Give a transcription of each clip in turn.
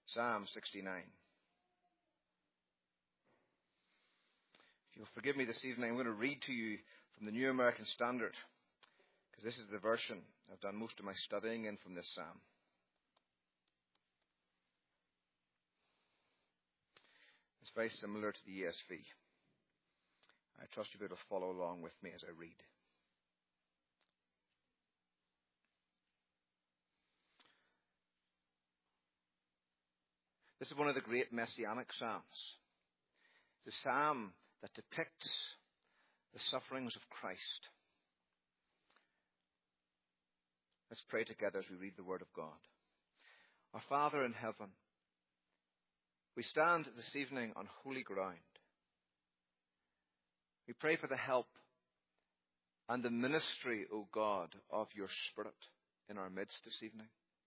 Psalm 69. If you'll forgive me this evening, I'm going to read to you from the New American Standard, because this is the version I've done most of my studying in from this psalm. It's very similar to the ESV. I trust you'll be able to follow along with me as I read. This is one of the great messianic psalms. The psalm that depicts the sufferings of Christ. Let's pray together as we read the Word of God. Our Father in heaven, we stand this evening on holy ground. We pray for the help and the ministry, O God, of your Spirit in our midst this evening.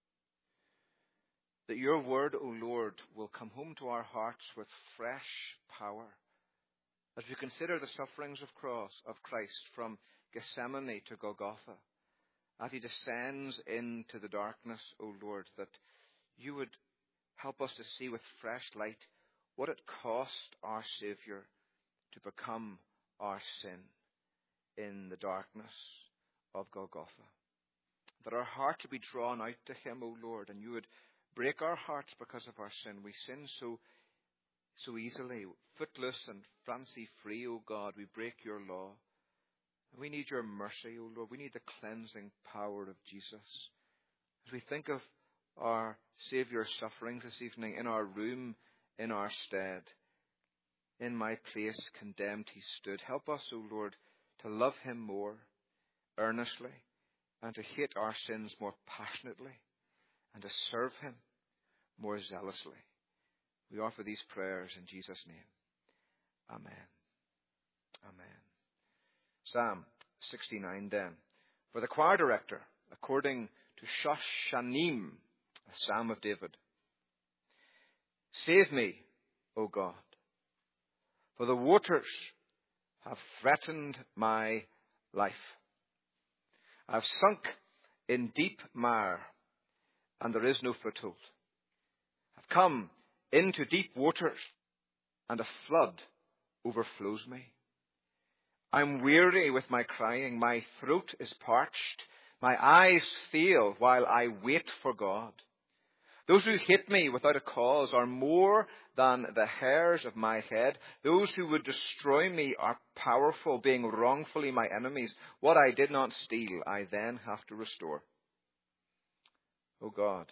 That your word, O Lord, will come home to our hearts with fresh power as we consider the sufferings of Christ from Gethsemane to Golgotha, as he descends into the darkness, O Lord, that you would help us to see with fresh light what it cost our Saviour to become our sin in the darkness of Golgotha. That our hearts would be drawn out to him, O Lord, and you would break our hearts because of our sin. We sin so easily, footless and fancy-free, O God. We break your law. We need your mercy, O Lord. We need the cleansing power of Jesus. As we think of our Saviour's sufferings this evening, in our room, in our stead, in my place condemned he stood. Help us, O Lord, to love him more earnestly and to hate our sins more passionately and to serve him more zealously. We offer these prayers in Jesus' name. Amen. Amen. Psalm 69 then. For the choir director, according to Shoshanim, a psalm of David. Save me, O God, for the waters have threatened my life. I've sunk in deep mire, and there is no foothold. I've come into deep waters, and a flood overflows me. I'm weary with my crying. My throat is parched. My eyes fail while I wait for God. Those who hate me without a cause are more than the hairs of my head. Those who would destroy me are powerful, being wrongfully my enemies. What I did not steal, I then have to restore. O God,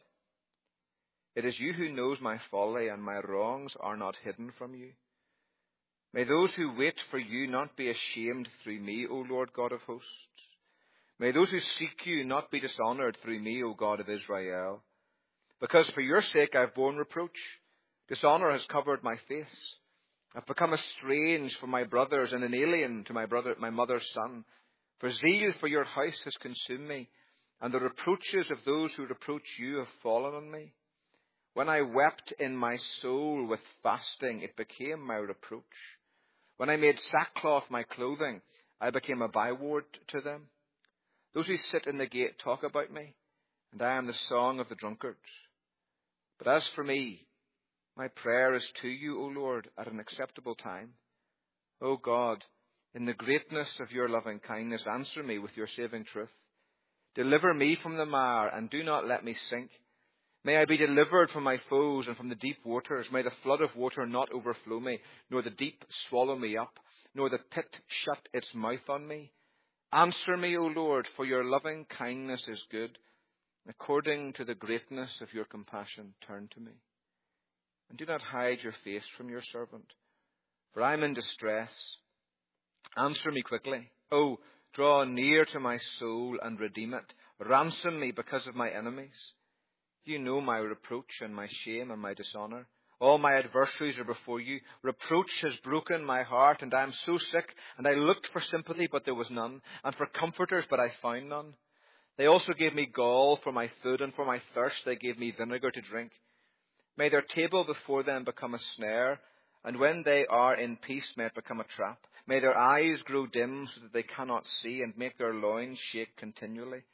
it is you who knows my folly, and my wrongs are not hidden from you. May those who wait for you not be ashamed through me, O Lord God of hosts. May those who seek you not be dishonored through me, O God of Israel. Because for your sake I've borne reproach. Dishonor has covered my face. I've become estranged from my brothers and an alien to my mother's son. For zeal for your house has consumed me, and the reproaches of those who reproach you have fallen on me. When I wept in my soul with fasting, it became my reproach. When I made sackcloth my clothing, I became a byword to them. Those who sit in the gate talk about me, and I am the song of the drunkards. But as for me, my prayer is to you, O Lord, at an acceptable time. O God, in the greatness of your loving kindness, answer me with your saving truth. Deliver me from the mire, and do not let me sink. May I be delivered from my foes and from the deep waters. May the flood of water not overflow me, nor the deep swallow me up, nor the pit shut its mouth on me. Answer me, O Lord, for your loving kindness is good. According to the greatness of your compassion, turn to me. And do not hide your face from your servant, for I am in distress. Answer me quickly. Oh, draw near to my soul and redeem it. Ransom me because of my enemies. You know my reproach and my shame and my dishonor. All my adversaries are before you. Reproach has broken my heart, and I am so sick. And I looked for sympathy, but there was none, and for comforters, but I found none. They also gave me gall for my food, and for my thirst they gave me vinegar to drink. May their table before them become a snare, and when they are in peace may it become a trap. May their eyes grow dim so that they cannot see, and make their loins shake continually.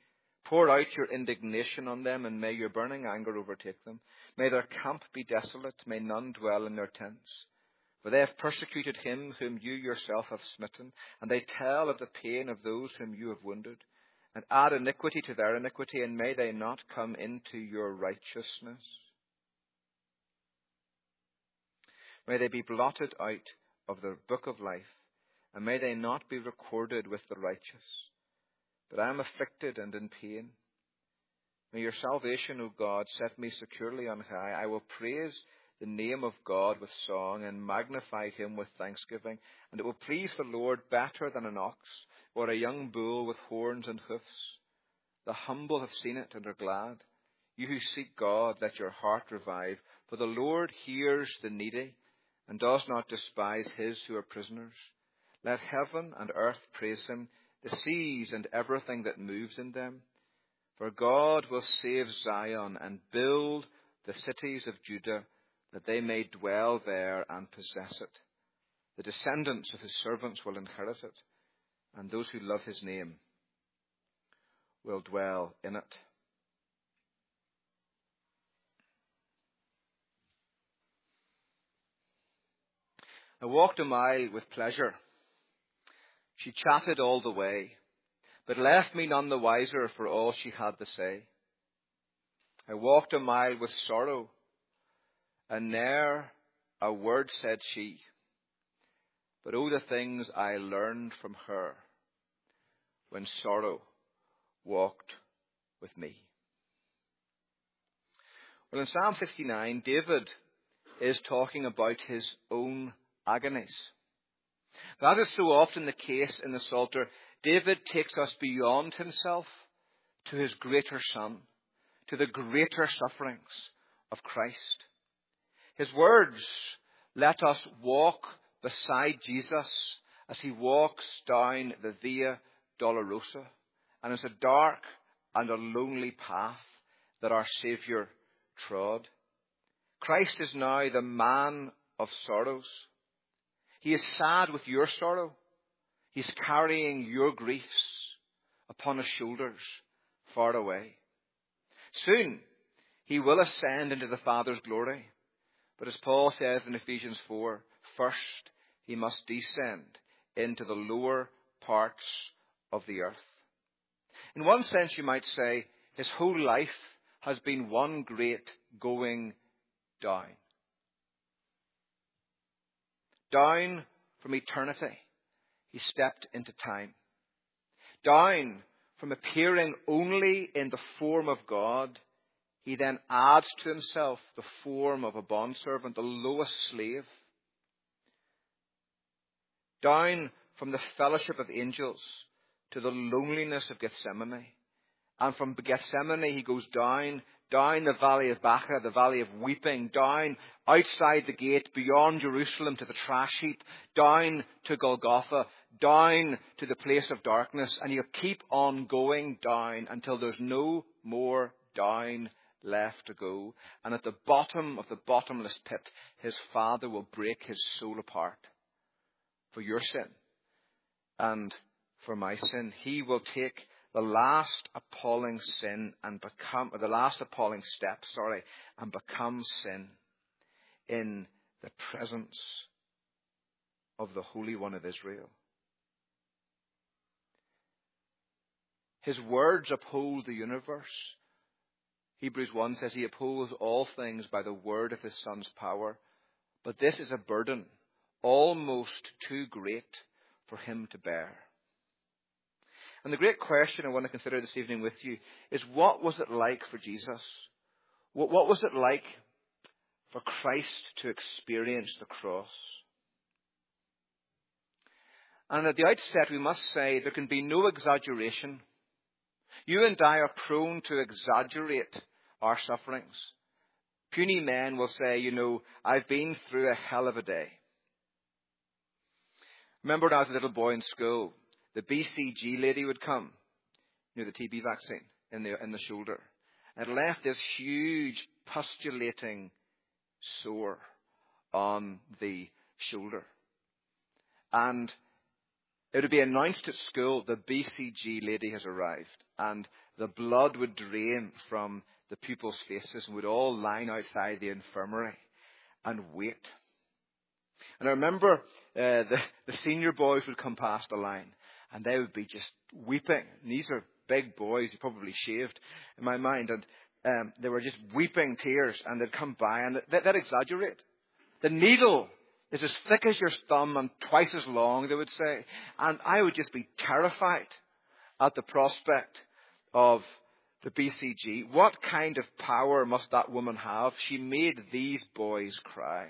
Pour out your indignation on them, and may your burning anger overtake them. May their camp be desolate, may none dwell in their tents. For they have persecuted him whom you yourself have smitten, and they tell of the pain of those whom you have wounded, and add iniquity to their iniquity, and may they not come into your righteousness. May they be blotted out of the book of life, and may they not be recorded with the righteous. But I am afflicted and in pain. May your salvation, O God, set me securely on high. I will praise the name of God with song and magnify him with thanksgiving. And it will please the Lord better than an ox or a young bull with horns and hoofs. The humble have seen it and are glad. You who seek God, let your heart revive. For the Lord hears the needy and does not despise his who are prisoners. Let heaven and earth praise him, the seas and everything that moves in them. For God will save Zion and build the cities of Judah, that they may dwell there and possess it. The descendants of his servants will inherit it, and those who love his name will dwell in it. I walked a mile with pleasure. She chatted all the way, but left me none the wiser for all she had to say. I walked a mile with sorrow, and ne'er a word said she. But oh, the things I learned from her when sorrow walked with me. Well, in Psalm 59, David is talking about his own agonies. That is so often the case in the Psalter. David takes us beyond himself to his greater Son, to the greater sufferings of Christ. His words let us walk beside Jesus as he walks down the Via Dolorosa. And it's a dark and a lonely path that our Saviour trod. Christ is now the man of sorrows. He is sad with your sorrow. He's carrying your griefs upon his shoulders far away. Soon he will ascend into the Father's glory. But as Paul says in Ephesians 4, first he must descend into the lower parts of the earth. In one sense, you might say, his whole life has been one great going down. Down from eternity, he stepped into time. Down from appearing only in the form of God, he then adds to himself the form of a bondservant, the lowest slave. Down from the fellowship of angels to the loneliness of Gethsemane. And from Gethsemane he goes down the valley of Baca, the valley of weeping, down outside the gate, beyond Jerusalem to the trash heap, down to Golgotha, down to the place of darkness. And he'll keep on going down until there's no more down left to go. And at the bottom of the bottomless pit, his Father will break his soul apart for your sin and for my sin. He will take the last appalling sin and become, or the last appalling step, and become sin in the presence of the Holy One of Israel. His words uphold the universe. Hebrews 1 says he upholds all things by the word of his Son's power. But this is a burden almost too great for him to bear. And the great question I want to consider this evening with you is, what was it like for Jesus? What was it like for Christ to experience the cross? And at the outset, we must say there can be no exaggeration. You and I are prone to exaggerate our sufferings. Puny men will say, I've been through a hell of a day. Remember when I was a little boy in school, the BCG lady would come, the TB vaccine in the shoulder. And it left this huge pustulating sore on the shoulder. And It would be announced at school, the BCG lady has arrived, and the blood would drain from the pupils' faces and would all line outside the infirmary and wait. And I remember the senior boys would come past the line, and they would be just weeping. And these are big boys, who probably shaved in my mind, and they were just weeping tears, and they'd come by, and they'd exaggerate. The needle is as thick as your thumb and twice as long, they would say. And I would just be terrified at the prospect of the BCG. What kind of power must that woman have? She made these boys cry.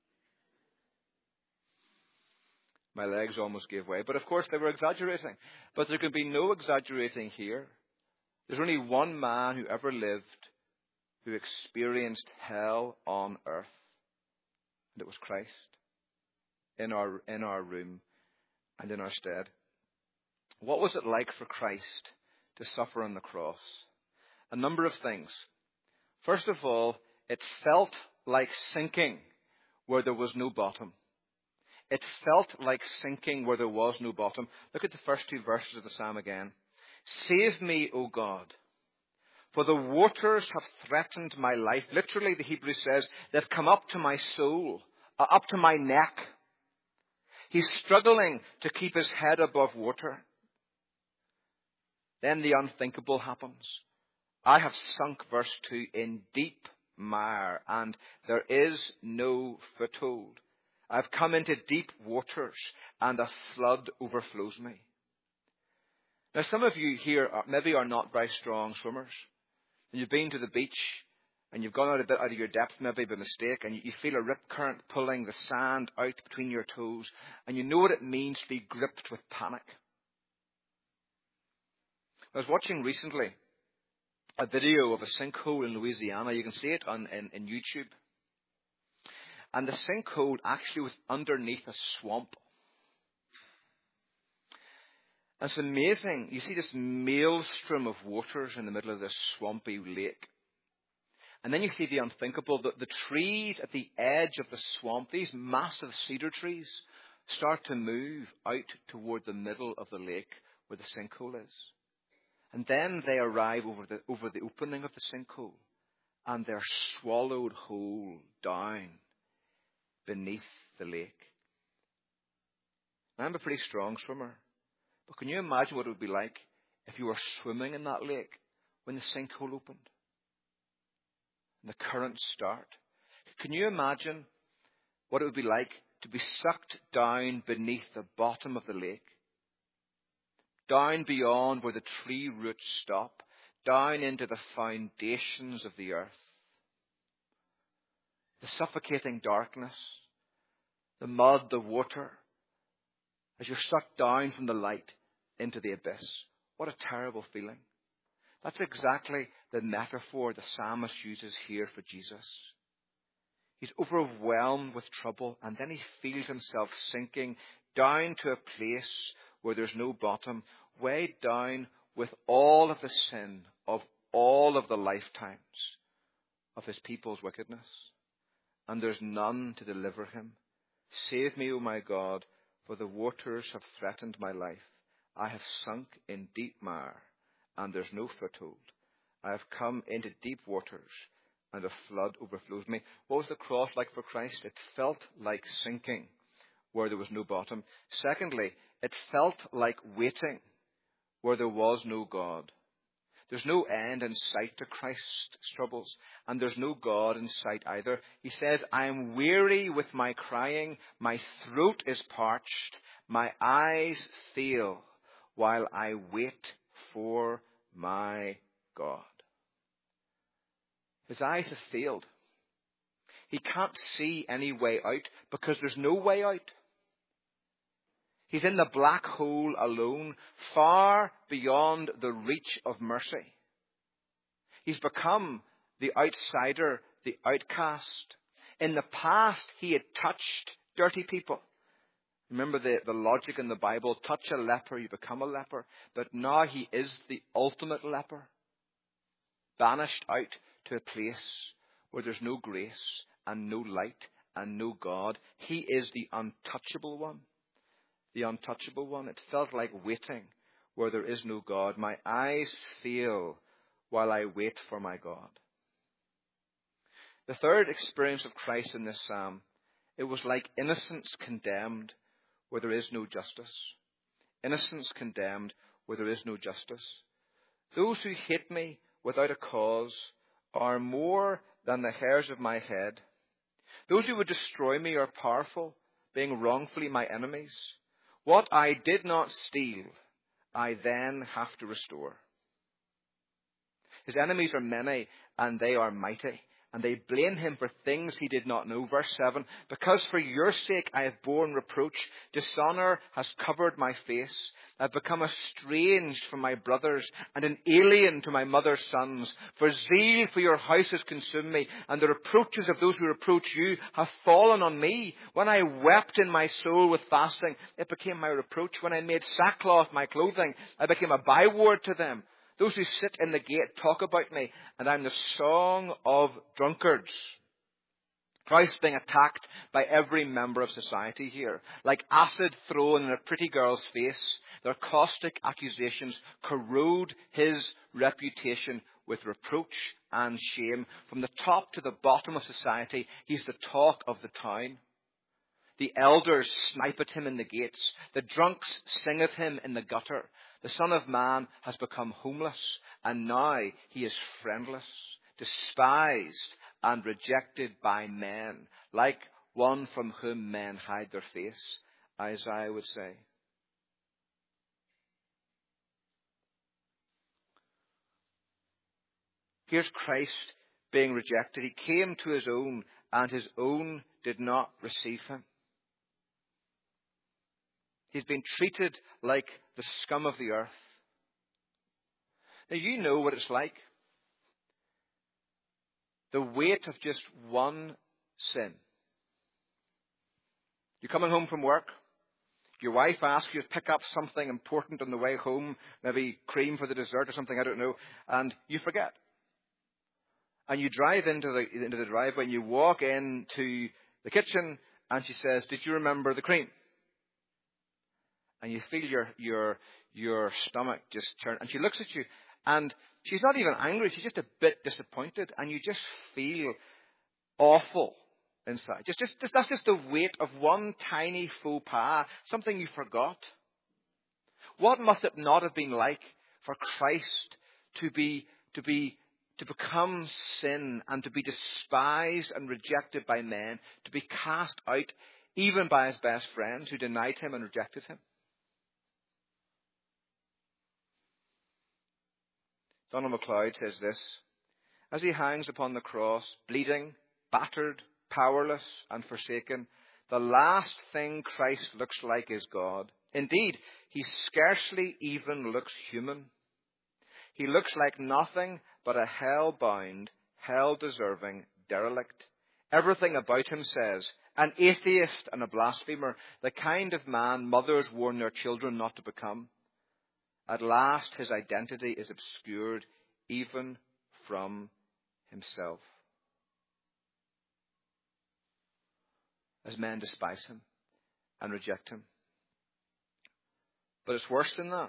My legs almost gave way. But of course they were exaggerating. But there can be no exaggerating here. There's only one man who ever lived who experienced hell on earth. And it was Christ. In our room and in our stead. What was it like for Christ to suffer on the cross? A number of things. First of all, it felt like sinking where there was no bottom. It felt like sinking where there was no bottom. Look at the first two verses of the psalm again. Save me, O God, for the waters have threatened my life. Literally, the Hebrew says, they've come up to my soul, up to my neck. He's struggling to keep his head above water. Then the unthinkable happens. I have sunk, verse 2, in deep mire, and there is no foothold. I've come into deep waters, and a flood overflows me. Now, some of you here maybe are not very strong swimmers. And you've been to the beach, and you've gone out a bit out of your depth, maybe by mistake, and you feel a rip current pulling the sand out between your toes, and you know what it means to be gripped with panic. I was watching recently a video of a sinkhole in Louisiana. You can see it in YouTube. And the sinkhole actually was underneath a swamp. And it's amazing. You see this maelstrom of waters in the middle of this swampy lake. And then you see the unthinkable. The trees at the edge of the swamp, these massive cedar trees, start to move out toward the middle of the lake where the sinkhole is. And then they arrive over the opening of the sinkhole, and they're swallowed whole down beneath the lake. Now, I'm a pretty strong swimmer, but can you imagine what it would be like if you were swimming in that lake when the sinkhole opened? And the currents start. Can you imagine what it would be like to be sucked down beneath the bottom of the lake? Down beyond where the tree roots stop, down into the foundations of the earth. The suffocating darkness, the mud, the water, as you're sucked down from the light into the abyss. What a terrible feeling. That's exactly the metaphor the psalmist uses here for Jesus. He's overwhelmed with trouble, and then he feels himself sinking down to a place where there's no bottom, weighed down with all of the sin of all of the lifetimes of his people's wickedness. And there's none to deliver him. Save me, O my God, for the waters have threatened my life. I have sunk in deep mire, and there's no foothold. I have come into deep waters, and a flood overflows me. What was the cross like for Christ? It felt like sinking where there was no bottom. Secondly, it felt like waiting where there was no God. There's no end in sight to Christ's troubles, and there's no God in sight either. He says, I am weary with my crying, my throat is parched, my eyes fail, while I wait for my God. His eyes have failed. He can't see any way out because there's no way out. He's in the black hole alone, far beyond the reach of mercy. He's become the outsider, the outcast. In the past, he had touched dirty people. Remember the logic in the Bible, touch a leper, you become a leper. But now he is the ultimate leper, banished out to a place where there's no grace and no light and no God. He is the untouchable one. the untouchable one. It felt like waiting where there is no God. My eyes fail while I wait for my God. The third experience of Christ in this psalm, it was like innocence condemned where there is no justice. Innocence condemned where there is no justice. Those who hate me without a cause are more than the hairs of my head. Those who would destroy me are powerful, being wrongfully my enemies. What I did not steal, I then have to restore. His enemies are many, and they are mighty, and they blame him for things he did not know. Verse 7, because for your sake I have borne reproach. Dishonor has covered my face. I've become estranged from my brothers and an alien to my mother's sons. For zeal for your house has consumed me, and the reproaches of those who reproach you have fallen on me. When I wept in my soul with fasting, it became my reproach. When I made sackcloth my clothing, I became a byword to them. Those who sit in the gate talk about me, and I'm the song of drunkards. Christ being attacked by every member of society here. Like acid thrown in a pretty girl's face, their caustic accusations corrode his reputation with reproach and shame. From the top to the bottom of society, he's the talk of the town. The elders snipe at him in the gates. The drunks sing of him in the gutter. The Son of Man has become homeless, and now he is friendless, despised and rejected by men, like one from whom men hide their face, Isaiah would say. Here's Christ being rejected. He came to his own, and his own did not receive him. He's been treated like the scum of the earth. Now, you know what it's like. The weight of just one sin. You're coming home from work. Your wife asks you to pick up something important on the way home, maybe cream for the dessert or something, I don't know, and you forget. And you drive into the driveway and you walk into the kitchen and she says, did you remember the cream? And you feel your stomach just turn. And she looks at you and she's not even angry. She's just a bit disappointed. And you just feel awful inside. That's just the weight of one tiny faux pas, something you forgot. What must it not have been like for Christ to become sin and to be despised and rejected by men, to be cast out even by his best friends who denied him and rejected him? Donald MacLeod says this: as he hangs upon the cross, bleeding, battered, powerless, and forsaken, the last thing Christ looks like is God. Indeed, he scarcely even looks human. He looks like nothing but a hell-bound, hell-deserving derelict. Everything about him says, an atheist and a blasphemer, the kind of man mothers warn their children not to become. At last, his identity is obscured even from himself. As men despise him and reject him. But it's worse than that.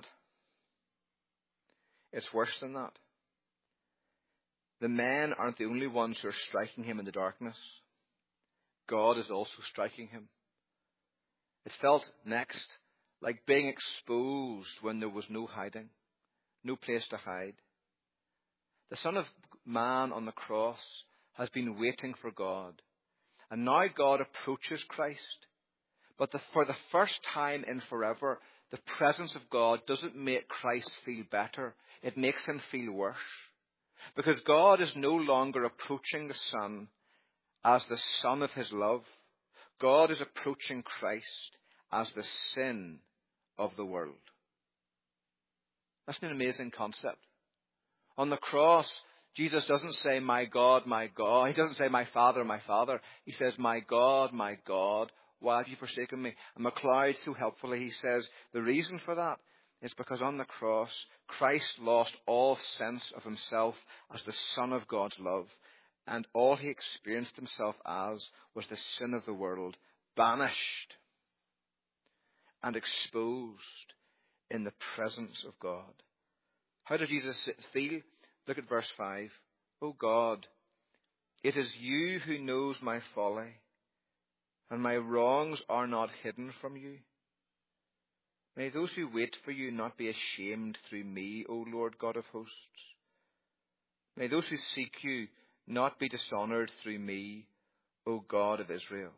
It's worse than that. The men aren't the only ones who are striking him in the darkness. God is also striking him. It felt next like being exposed when there was no hiding, no place to hide. The Son of Man on the cross has been waiting for God. And now God approaches Christ. But for the first time in forever, the presence of God doesn't make Christ feel better. It makes him feel worse. Because God is no longer approaching the Son as the Son of his love. God is approaching Christ as the sin of the world. That's an amazing concept. On the cross, Jesus doesn't say, my God, my God. He doesn't say, my Father, my Father. He says, my God, why have you forsaken me? And MacLeod, so helpfully, he says, the reason for that is because on the cross, Christ lost all sense of himself as the Son of God's love. And all he experienced himself as was the sin of the world, banished. and exposed in the presence of God. How did Jesus feel? Look at verse 5. O God, it is you who knows my folly, and my wrongs are not hidden from you. May those who wait for you not be ashamed through me, O Lord God of hosts. May those who seek you not be dishonored through me, O God of Israel.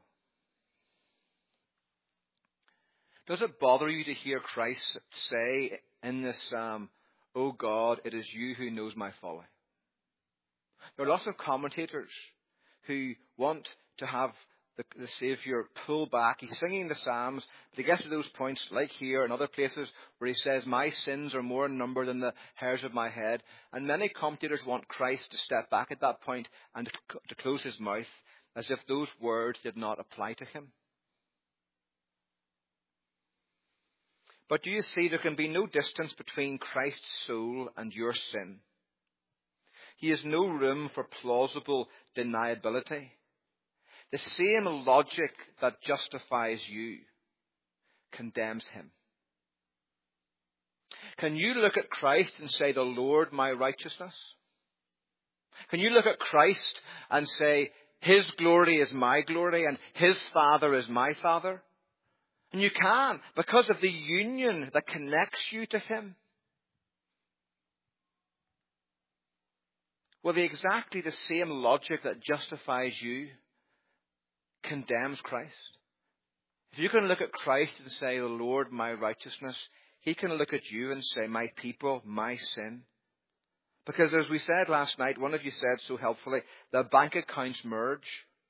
Does it bother you to hear Christ say in this psalm, O God, it is you who knows my folly? There are lots of commentators who want to have the Saviour pull back. He's singing the Psalms, but he gets to those points, like here and other places, where he says, my sins are more in number than the hairs of my head. And many commentators want Christ to step back at that point and to close his mouth, as if those words did not apply to him. But do you see, there can be no distance between Christ's soul and your sin. He has no room for plausible deniability. The same logic that justifies you condemns him. Can you look at Christ and say, the Lord my righteousness? Can you look at Christ and say, his glory is my glory and his Father is my Father? And you can, because of the union that connects you to him. Well, exactly the same logic that justifies you condemns Christ. If you can look at Christ and say, the Lord my righteousness, he can look at you and say, my people, my sin. Because as we said last night, one of you said so helpfully, the bank accounts merge.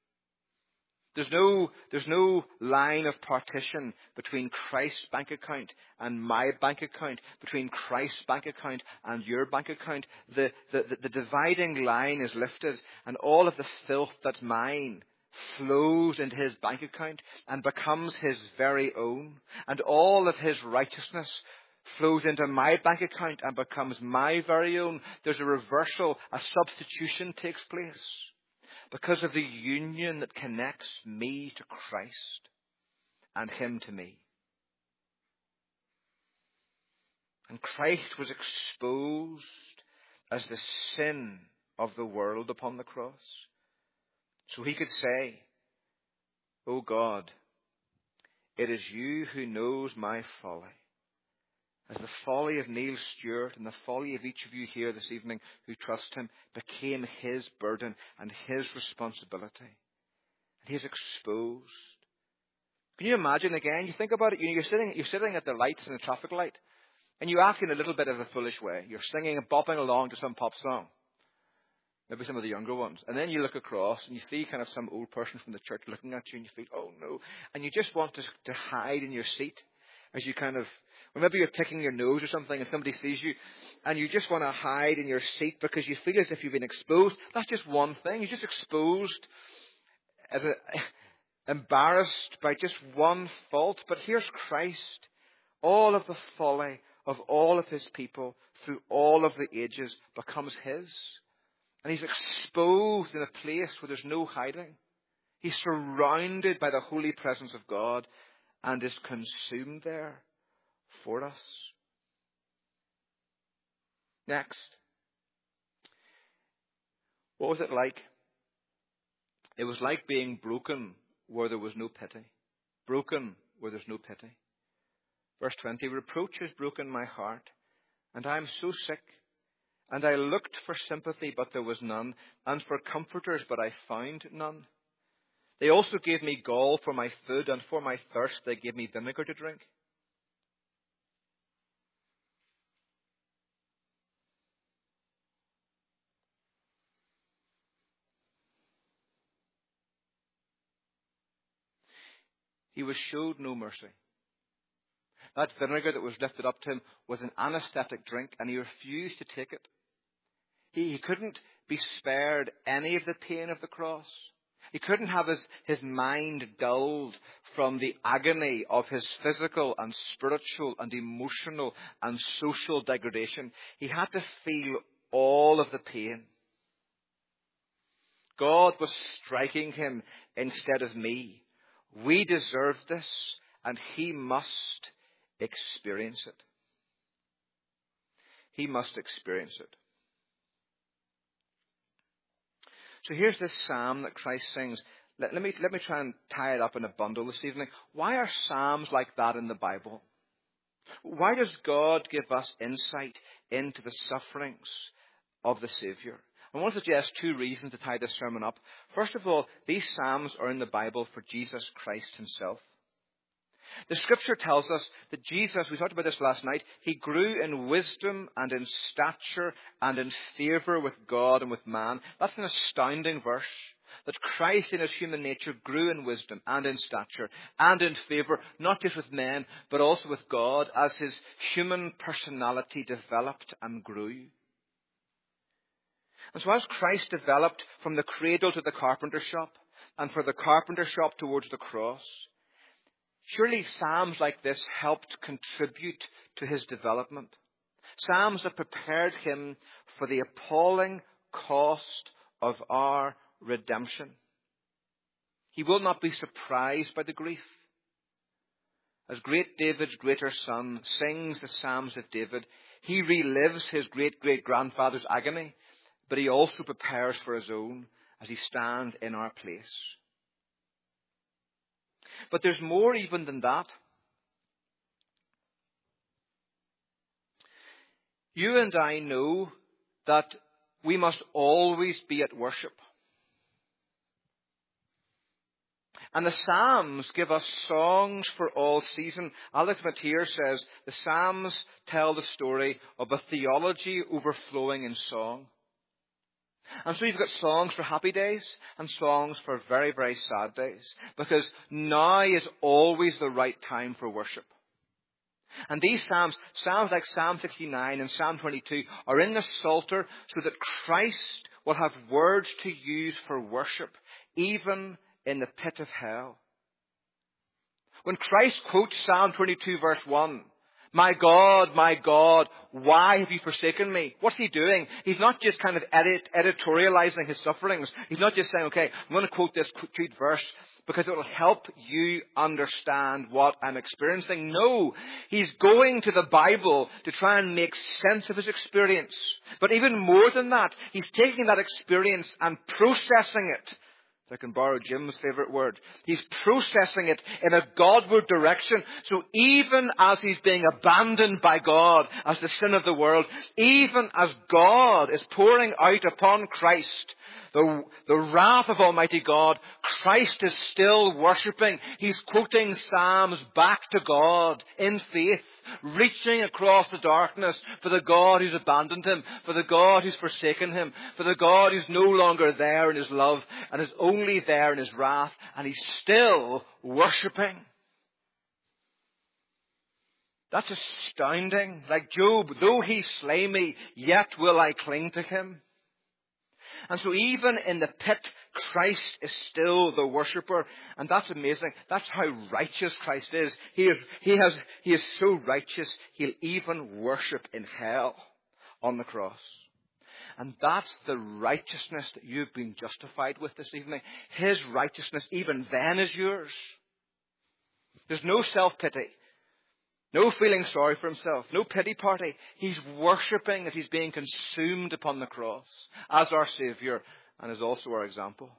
There's no line of partition between Christ's bank account and my bank account, between Christ's bank account and your bank account. The dividing line is lifted, and all of the filth that's mine flows into his bank account and becomes his very own. And all of his righteousness flows into my bank account and becomes my very own. There's a reversal, a substitution takes place. Because of the union that connects me to Christ and him to me. And Christ was exposed as the sin of the world upon the cross. So he could say, O God, it is you who knows my folly. As the folly of Neil Stewart and the folly of each of you here this evening who trust him became his burden and his responsibility. And he is exposed. Can you imagine again? You think about it. You're sitting at the lights in the traffic light, and you act in a little bit of a foolish way. You're singing and bopping along to some pop song. Maybe some of the younger ones. And then you look across and you see kind of some old person from the church looking at you, and you feel, oh no. And you just want to hide in your seat as you kind of, or maybe you're picking your nose or something and somebody sees you and you just want to hide in your seat because you feel as if you've been exposed. That's just one thing. You're just exposed embarrassed by just one fault. But here's Christ. All of the folly of all of his people through all of the ages becomes his. And he's exposed in a place where there's no hiding. He's surrounded by the holy presence of God and is consumed there for us. Next. What was it like? It was like being broken where there was no pity. Broken where there's no pity. Verse 20, reproach has broken my heart, and I am so sick. And I looked for sympathy, but there was none, and for comforters, but I found none. They also gave me gall for my food, and for my thirst they gave me vinegar to drink. He was showed no mercy. That vinegar that was lifted up to him was an anesthetic drink, and he refused to take it. He couldn't be spared any of the pain of the cross. He couldn't have his mind dulled from the agony of his physical and spiritual and emotional and social degradation. He had to feel all of the pain. God was striking him instead of me. We deserved this, and he must experience it. He must experience it. So here's this psalm that Christ sings. Let me try and tie it up in a bundle this evening. Why are psalms like that in the Bible? Why does God give us insight into the sufferings of the Saviour? I want to suggest two reasons to tie this sermon up. First of all, these psalms are in the Bible for Jesus Christ himself. The scripture tells us that Jesus, we talked about this last night, he grew in wisdom and in stature and in favour with God and with man. That's an astounding verse. That Christ in his human nature grew in wisdom and in stature and in favour, not just with men, but also with God, as his human personality developed and grew. And so as Christ developed from the cradle to the carpenter shop, and from the carpenter shop towards the cross, surely psalms like this helped contribute to his development. Psalms that prepared him for the appalling cost of our redemption. He will not be surprised by the grief. As great David's greater son sings the Psalms of David, he relives his great-great-grandfather's agony, but he also prepares for his own as he stands in our place. But there's more even than that. You and I know that we must always be at worship. And the Psalms give us songs for all season. Alex Matier says the Psalms tell the story of a theology overflowing in song. And so you've got songs for happy days and songs for very, very sad days. Because now is always the right time for worship. And these Psalms like Psalm 69 and Psalm 22, are in the Psalter so that Christ will have words to use for worship, even in the pit of hell. When Christ quotes Psalm 22 verse 1, my God, why have you forsaken me? What's he doing? He's not just kind of editorializing his sufferings. He's not just saying, okay, I'm going to quote this cute verse because it will help you understand what I'm experiencing. No, he's going to the Bible to try and make sense of his experience. But even more than that, he's taking that experience and processing it. If I can borrow Jim's favourite word. He's processing it in a Godward direction. So even as he's being abandoned by God as the sin of the world, even as God is pouring out upon Christ the wrath of Almighty God, Christ is still worshipping. He's quoting Psalms back to God in faith, reaching across the darkness for the God who's abandoned him, for the God who's forsaken him, for the God who's no longer there in his love and is only there in his wrath, and he's still worshipping. That's astounding. Like Job, though he slay me, yet will I cling to him. And so even in the pit, Christ is still the worshipper. And that's amazing. That's how righteous Christ is. He is so righteous, he'll even worship in hell on the cross. And that's the righteousness that you've been justified with this evening. His righteousness even then is yours. There's no self-pity. No feeling sorry for himself. No pity party. He's worshipping as he's being consumed upon the cross as our Saviour and as also our example.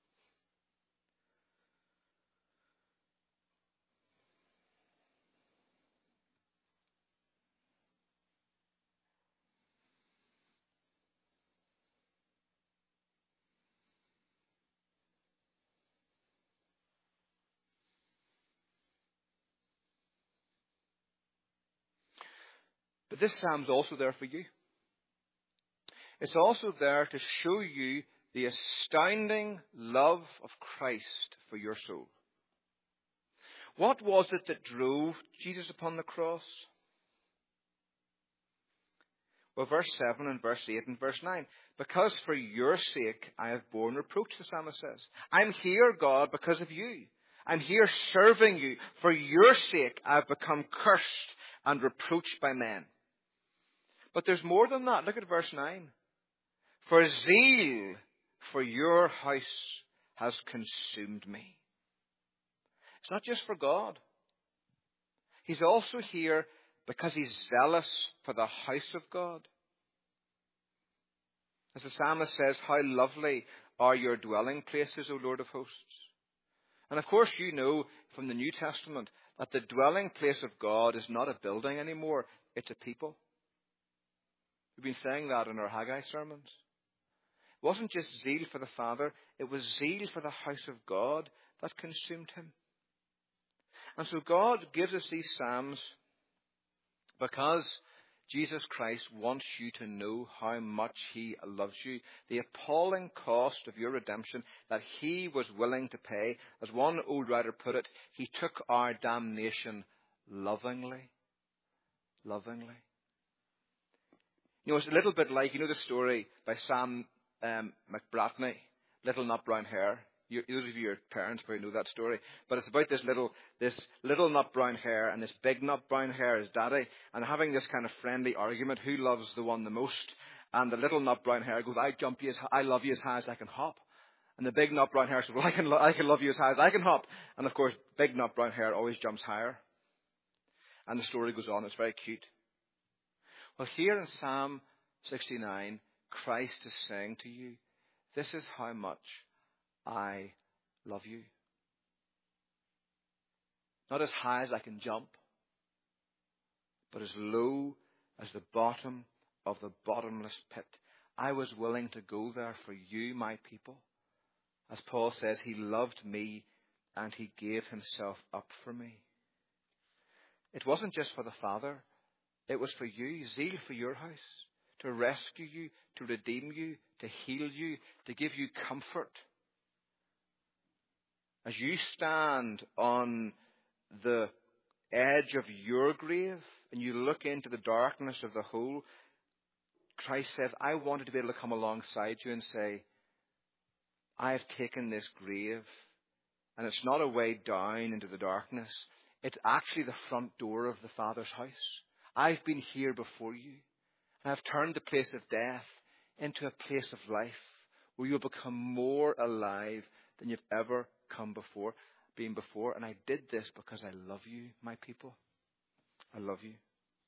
But this psalm's also there for you. It's also there to show you the astounding love of Christ for your soul. What was it that drove Jesus upon the cross? Well, verse 7 and verse 8 and verse 9. Because for your sake I have borne reproach, the psalmist says. I'm here, God, because of you. I'm here serving you. For your sake I have become cursed and reproached by men. But there's more than that. Look at verse 9. For zeal for your house has consumed me. It's not just for God. He's also here because he's zealous for the house of God. As the psalmist says, how lovely are your dwelling places, O Lord of hosts. And of course you know from the New Testament that the dwelling place of God is not a building anymore, it's a people. We've been saying that in our Haggai sermons. It wasn't just zeal for the Father, it was zeal for the house of God that consumed him. And so God gives us these psalms because Jesus Christ wants you to know how much he loves you. The appalling cost of your redemption that he was willing to pay. As one old writer put it, he took our damnation lovingly. Lovingly. You know, it's a little bit like, you know the story by Sam McBratney, Little Nut Brown Hare. Those of you who are parents probably know that story. But it's about this little nut brown hare and this big nut brown hare, his daddy, and having this kind of friendly argument, who loves the one the most? And the little nut brown hare goes, I love you as high as I can hop. And the big nut brown hare says, well, I can love you as high as I can hop. And of course, big nut brown hare always jumps higher. And the story goes on. It's very cute. Well, here in Psalm 69, Christ is saying to you, this is how much I love you. Not as high as I can jump, but as low as the bottom of the bottomless pit. I was willing to go there for you, my people. As Paul says, he loved me and he gave himself up for me. It wasn't just for the Father. It was for you, zeal for your house, to rescue you, to redeem you, to heal you, to give you comfort. As you stand on the edge of your grave and you look into the darkness of the hole, Christ says, I wanted to be able to come alongside you and say, I have taken this grave, and it's not a way down into the darkness. It's actually the front door of the Father's house. I've been here before you, and I've turned the place of death into a place of life where you'll become more alive than you've ever been before. And I did this because I love you, my people. I love you.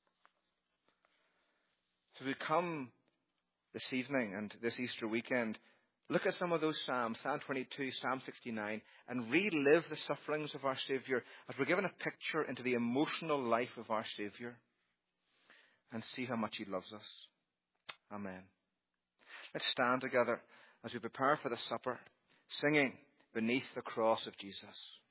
So we come this evening and this Easter weekend, look at some of those Psalms, Psalm 22, Psalm 69, and relive the sufferings of our Saviour as we're given a picture into the emotional life of our Saviour, and see how much he loves us. Amen. Let's stand together as we prepare for the supper, singing Beneath the Cross of Jesus.